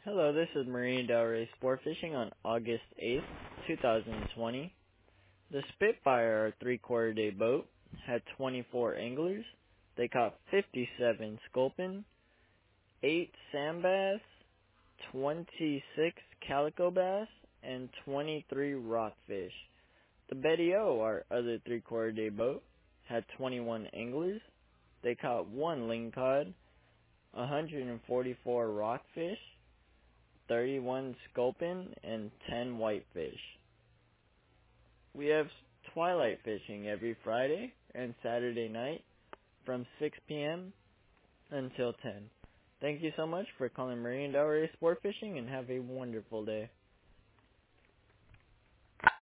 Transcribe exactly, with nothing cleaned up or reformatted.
Hello, this is Marine Del Rey Sport Fishing on August eighth, two thousand twenty. The Spitfire, our three-quarter day boat, had twenty-four anglers. They caught fifty-seven sculpin, eight sand bass, twenty-six calico bass, and twenty-three rockfish. The Betty O, our other three-quarter day boat, had twenty-one anglers. They caught one lingcod, one hundred forty-four rockfish, thirty-one sculpin, and ten whitefish. We have twilight fishing every Friday and Saturday night from six p.m. until ten. Thank you so much for calling Marine Del Rey Sport Fishing and have a wonderful day.